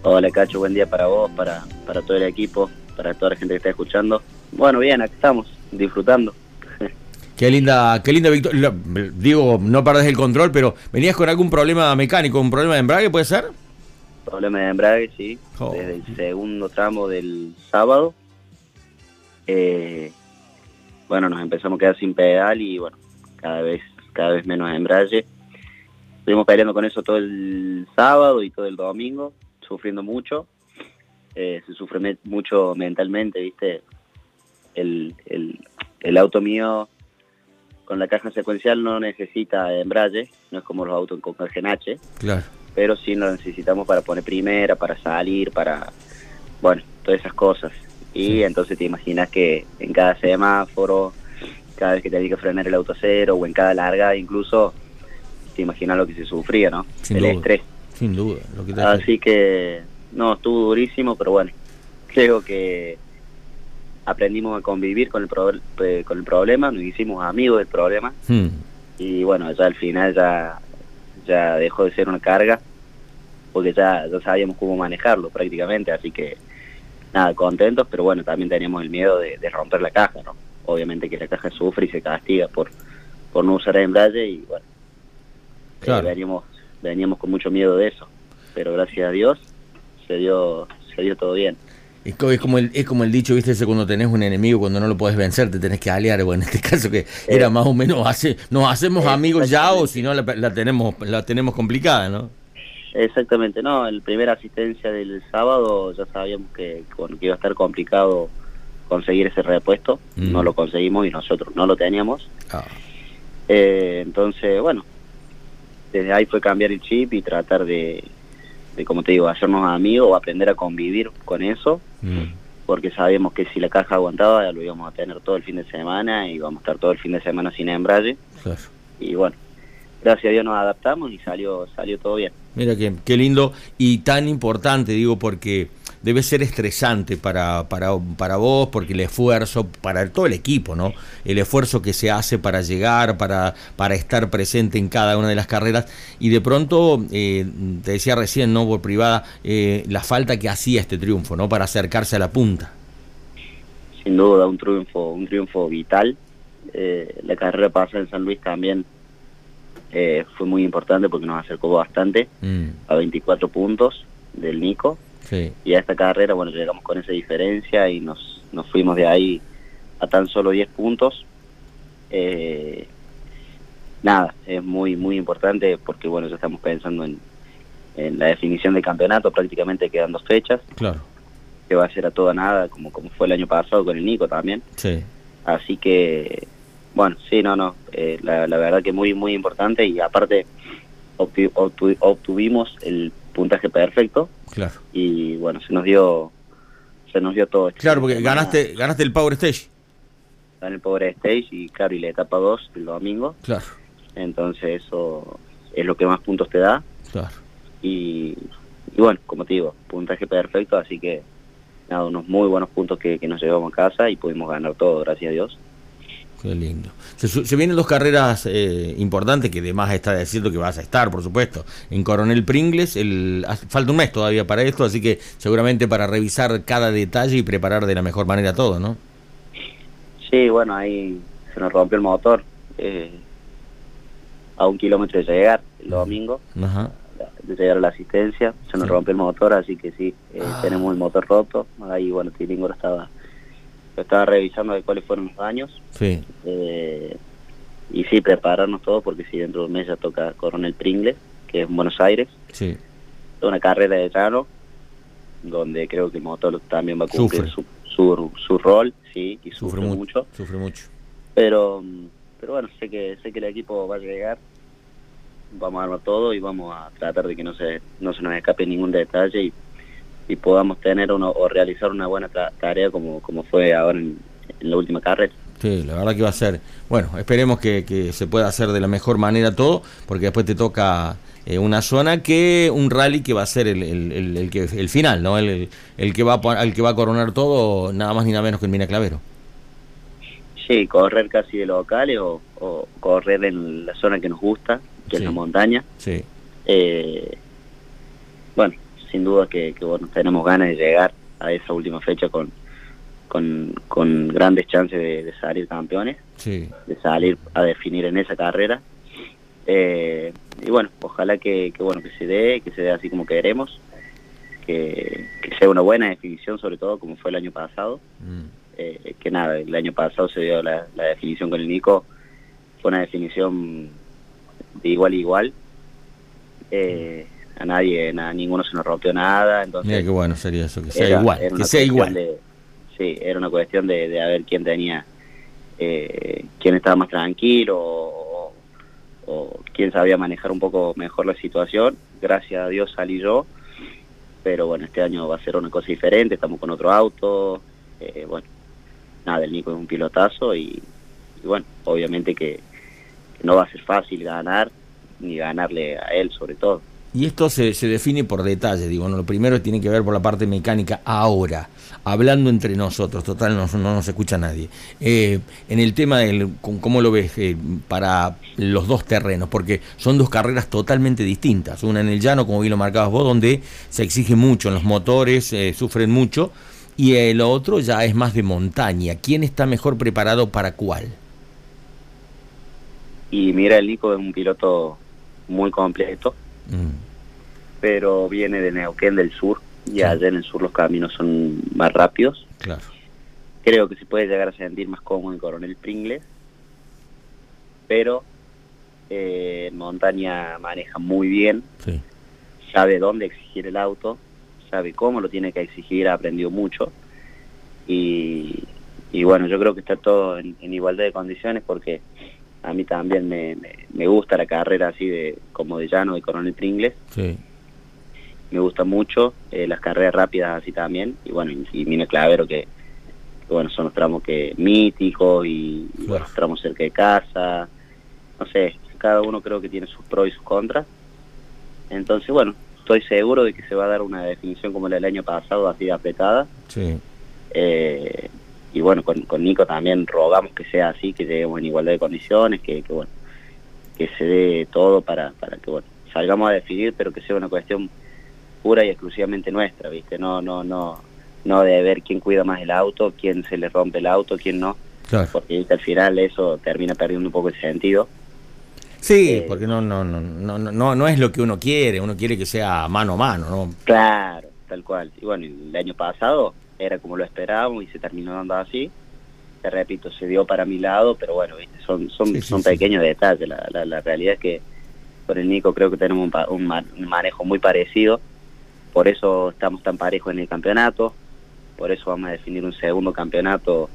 Hola Cacho, buen día para vos, para todo el equipo, para toda la gente que está escuchando. Bueno, bien, aquí estamos, disfrutando. Qué linda victoria. Digo, no perdés el control, pero ¿venías con algún problema mecánico, un problema de embrague, puede ser? Problema de embrague, sí, Oh. desde el segundo tramo del sábado. Bueno, nos empezamos a quedar sin pedal y bueno, cada vez menos embrague. Estuvimos peleando con eso todo el sábado y todo el domingo, sufriendo mucho. Se sufre mucho mentalmente, ¿viste? El auto mío con la caja secuencial no necesita embrague, no es como los autos con H, Claro. pero sí lo necesitamos para poner primera, para salir, bueno, todas esas cosas. Y Sí. entonces te imaginas que en cada semáforo, cada vez que tenés que frenar el auto a cero, o en cada larga incluso, te imaginas lo que se sufría, ¿no? Sin El duda. estrés. Sin duda. Lo que te Así que, no, estuvo durísimo, pero bueno, creo que aprendimos a convivir con el problema, nos hicimos amigos del problema, y bueno, ya al final ya dejó de ser una carga, porque ya sabíamos cómo manejarlo prácticamente, así que nada, contentos, pero bueno, también teníamos el miedo de romper la caja, ¿no? Obviamente que la caja sufre y se castiga por no usar embrague, y bueno, Claro. veníamos con mucho miedo de eso, pero gracias a Dios se dio todo bien. Es como el dicho, viste, ese cuando tenés un enemigo, cuando no lo podés vencer, te tenés que aliar. Bueno, en este caso que era más o menos nos hacemos amigos ya, o si no la tenemos complicada, ¿no? Exactamente, no, el primer asistencia del sábado ya sabíamos que iba a estar complicado conseguir ese repuesto, no lo conseguimos y nosotros no lo teníamos. Entonces, bueno, desde ahí fue cambiar el chip y tratar de como te digo, hacernos amigos o aprender a convivir con eso, porque sabíamos que si la caja aguantaba lo íbamos a tener todo el fin de semana y íbamos a estar todo el fin de semana sin embrague. Claro. Y bueno, gracias a Dios nos adaptamos y salió todo bien. Mira qué lindo y tan importante, digo, porque debe ser estresante para vos, porque el esfuerzo, para todo el equipo, ¿no? El esfuerzo que se hace para llegar, para estar presente en cada una de las carreras, y de pronto, te decía recién, ¿no? Por privada, la falta que hacía este triunfo, ¿no? Para acercarse a la punta. Sin duda, un triunfo vital. La carrera pasada en San Luis también fue muy importante porque nos acercó bastante a 24 puntos del Nico. Sí. Y a esta carrera, bueno, llegamos con esa diferencia y nos fuimos de ahí a tan solo 10 puntos. Nada, es muy muy importante porque bueno, ya estamos pensando en la definición del campeonato, prácticamente quedan 2 fechas. Claro. Que va a ser a toda nada, como fue el año pasado con el Nico también. Sí. Así que, bueno, sí, la verdad que muy muy importante, y aparte obtuvimos el puntaje perfecto. Claro. Y bueno, se nos dio todo. Claro, porque ganaste el Power Stage. Gané el Power Stage y claro, y la etapa 2 el domingo. Claro. Entonces eso es lo que más puntos te da. Claro. Y bueno, como te digo, puntaje perfecto, así que nada, unos muy buenos puntos que nos llevamos a casa y pudimos ganar todo, gracias a Dios. Qué lindo. Se vienen 2 carreras importantes, que además está diciendo que vas a estar, por supuesto, en Coronel Pringles. Falta un mes todavía para esto, así que seguramente para revisar cada detalle y preparar de la mejor manera todo, ¿no? Sí, bueno, ahí se nos rompió el motor a 1 kilómetro de llegar el domingo. Ajá. De llegar a la asistencia, se nos rompió el motor, así que sí, tenemos el motor roto. Ahí, bueno, Tilingo lo estaba revisando de cuáles fueron los daños. Sí. Y sí, prepararnos todos, porque sí, dentro de un mes ya toca Coronel Pringles, que es en Buenos Aires. Sí. Es una carrera de llano, donde creo que el motor también va a cumplir su rol, sí, y sufre mucho. Sufre mucho. Pero bueno, sé que el equipo va a llegar. Vamos a armar todo y vamos a tratar de que no se nos escape ningún detalle y podamos tener o realizar una buena tarea como fue ahora en la última carrera. Sí, la verdad que va a ser, bueno, esperemos que se pueda hacer de la mejor manera todo, porque después te toca una zona un rally que va a ser el final, ¿no? El que va a coronar todo, nada más ni nada menos que el Mina Clavero. Sí, correr casi de locales o correr en la zona que nos gusta, que es la montaña. Sí. Bueno, sin duda que bueno, tenemos ganas de llegar a esa última fecha con grandes chances de salir campeones, sí, de salir a definir en esa carrera. Y bueno, ojalá que se dé así como queremos, que sea una buena definición, sobre todo como fue el año pasado. Que nada, el año pasado se dio la definición con el Nico, fue una definición de igual a igual. A ninguno se nos rompió nada, entonces mira qué bueno sería eso, que sea igual, que sea igual. Sí, era una cuestión de ver quién tenía, quién estaba más tranquilo o quién sabía manejar un poco mejor la situación. Gracias a Dios salí yo, pero bueno, este año va a ser una cosa diferente, estamos con otro auto, bueno, nada, el Nico es un pilotazo y bueno, obviamente que no va a ser fácil ganar, ni ganarle a él sobre todo. Y esto se define por detalle, digo, ¿no? Lo primero tiene que ver por la parte mecánica ahora, hablando entre nosotros, total no nos escucha nadie. En el tema del, ¿cómo lo ves para los dos terrenos? Porque son dos carreras totalmente distintas, una en el llano, como bien lo marcabas vos, donde se exige mucho en los motores, sufren mucho, y el otro ya es más de montaña. ¿Quién está mejor preparado para cuál? Y mira, el Nico es un piloto muy completo, pero viene de Neuquén del sur, y sí, allá en el sur los caminos son más rápidos. Claro. Creo que se puede llegar a sentir más cómodo en Coronel Pringles, pero en montaña maneja muy bien, sí, sabe dónde exigir el auto, sabe cómo lo tiene que exigir, ha aprendido mucho, y bueno, yo creo que está todo en igualdad de condiciones, porque a mí también me gusta la carrera así como de llano, de Coronel Pringles. Sí. Me gusta mucho las carreras rápidas así también, y bueno, y Mina Clavero que bueno, son los tramos míticos y bueno, los tramos cerca de casa, no sé, cada uno creo que tiene sus pros y sus contras. Entonces bueno, estoy seguro de que se va a dar una definición como la del año pasado, así de apretada. Sí. Y bueno, con Nico también rogamos que sea así, que lleguemos en igualdad de condiciones, que bueno, que se dé todo para que bueno, salgamos a definir, pero que sea una cuestión pura y exclusivamente nuestra, ¿viste? No de ver quién cuida más el auto, quién se le rompe el auto, quién no. Claro. Porque ¿viste? Al final eso termina perdiendo un poco el sentido. Sí, porque no es lo que uno quiere que sea mano a mano, ¿no? Claro, tal cual. Y bueno, el año pasado era como lo esperábamos y se terminó dando así. Te repito, se dio para mi lado, pero bueno, ¿viste? Son pequeños detalles. La realidad es que con el Nico creo que tenemos un manejo muy parecido, por eso estamos tan parejos en el campeonato, por eso vamos a definir un segundo campeonato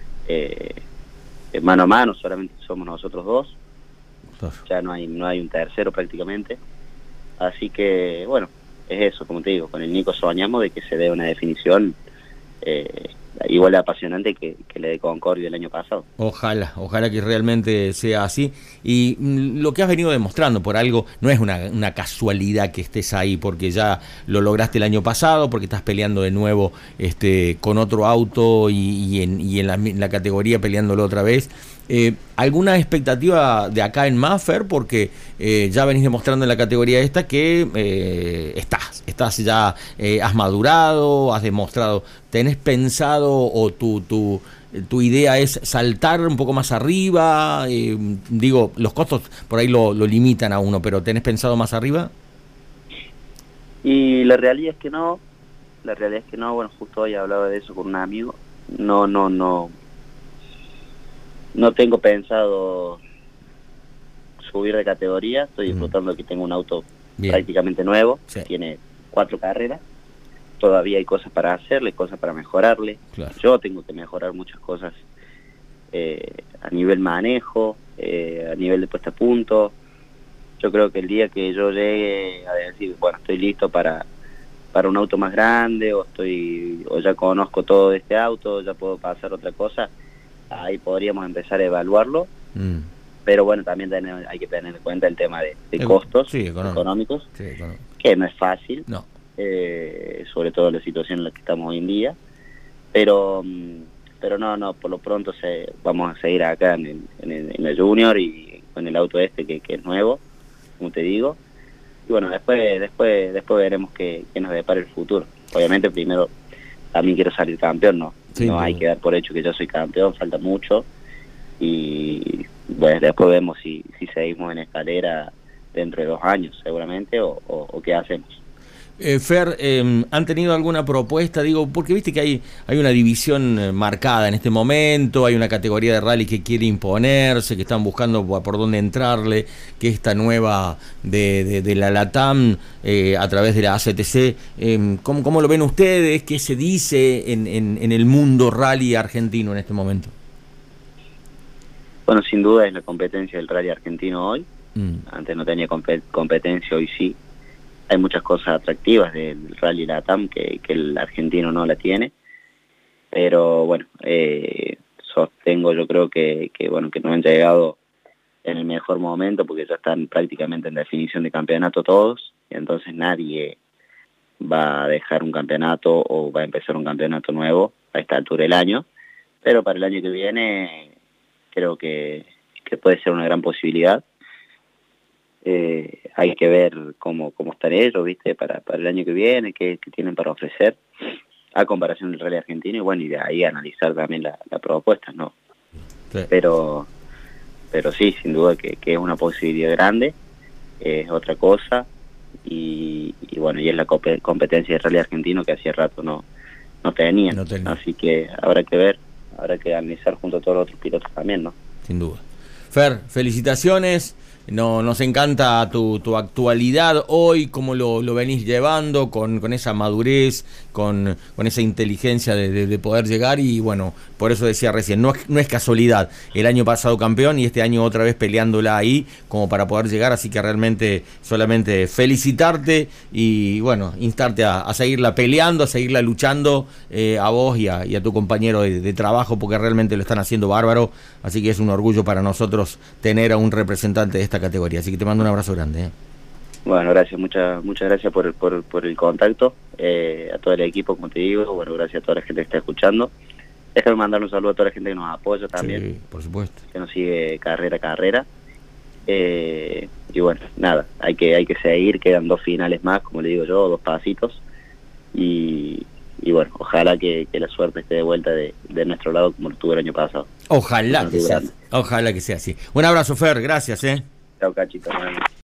mano a mano, solamente somos nosotros dos, ya no hay un tercero prácticamente, así que bueno, es eso, como te digo, con el Nico soñamos de que se dé una definición igual de apasionante que la de Concordia el año pasado. Ojalá que realmente sea así. Y lo que has venido demostrando por algo, no es una casualidad que estés ahí, porque ya lo lograste el año pasado, porque estás peleando de nuevo con otro auto y en la categoría peleándolo otra vez. ¿Alguna expectativa de acá en Maffer? Porque ya venís demostrando en la categoría esta que estás ya, has madurado, has demostrado, ¿tenés pensado o tu idea es saltar un poco más arriba? Digo, los costos por ahí lo limitan a uno, pero ¿tenés pensado más arriba? Y la realidad es que no, bueno, justo hoy hablaba de eso con un amigo, no tengo pensado subir de categoría, estoy disfrutando de que tengo un auto prácticamente nuevo, sí, tiene 4 carreras, todavía hay cosas para hacerle, cosas para mejorarle, claro. Yo tengo que mejorar muchas cosas a nivel manejo, a nivel de puesta a punto. Yo creo que el día que yo llegue a decir, bueno, estoy listo para un auto más grande, o ya conozco todo de este auto, ya puedo pasar a otra cosa, ahí podríamos empezar a evaluarlo. Pero bueno, también hay que tener en cuenta el tema de costos, sí, económicos, sí, que no es fácil, no. Sobre todo en la situación en la que estamos hoy en día, pero no, por lo pronto vamos a seguir acá en el Junior y con el auto que es nuevo, como te digo, bueno, después veremos qué nos depara el futuro. Obviamente primero también quiero salir campeón, ¿no? Sí, no hay que dar por hecho que yo soy campeón, falta mucho. Y bueno, después vemos si seguimos en escalera dentro de 2 años seguramente o qué hacemos. Fer, ¿han tenido alguna propuesta? Digo, porque viste que hay una división marcada en este momento, hay una categoría de rally que quiere imponerse, que están buscando por dónde entrarle, que esta nueva de la LATAM a través de la ACTC. ¿Cómo lo ven ustedes? ¿Qué se dice en el mundo rally argentino en este momento? Bueno, sin duda es la competencia del rally argentino hoy. Antes no tenía competencia, hoy sí. Hay muchas cosas atractivas del rally LATAM que el argentino no la tiene, pero bueno, sostengo, yo creo que no han llegado en el mejor momento porque ya están prácticamente en definición de campeonato todos, y entonces nadie va a dejar un campeonato o va a empezar un campeonato nuevo a esta altura del año, pero para el año que viene creo que puede ser una gran posibilidad. Hay que ver cómo están ellos, ¿viste? Para el año que viene, qué tienen para ofrecer a comparación del rally argentino, y bueno, y de ahí analizar también la propuesta, ¿no? Sí. Pero sí, sin duda que es una posibilidad grande, es otra cosa, y bueno, y es la competencia del rally argentino que hacía rato no tenían. Así que habrá que ver, habrá que analizar junto a todos los otros pilotos también, ¿no? Sin duda. Fer, felicitaciones. Nos encanta tu actualidad hoy, cómo lo venís llevando, con esa madurez, con esa inteligencia de poder llegar, y bueno, por eso decía recién, no es casualidad, el año pasado campeón y este año otra vez peleándola ahí como para poder llegar, así que realmente solamente felicitarte y bueno, instarte a seguirla peleando, a seguirla luchando, a vos y a tu compañero de trabajo, porque realmente lo están haciendo bárbaro, así que es un orgullo para nosotros tener a un representante de esta categoría, así que te mando un abrazo grande. Bueno, gracias, muchas gracias por el contacto, a todo el equipo, como te digo, bueno, gracias a toda la gente que está escuchando. Déjame mandar un saludo a toda la gente que nos apoya también. Sí, por supuesto. Que nos sigue carrera a carrera. Y bueno, nada, hay que seguir, quedan 2 finales más, como le digo yo, 2 pasitos. Y bueno, ojalá que la suerte esté de vuelta de nuestro lado como lo tuvo el año pasado. Ojalá que sea así. Un abrazo, Fer, gracias. Chao, Cachito.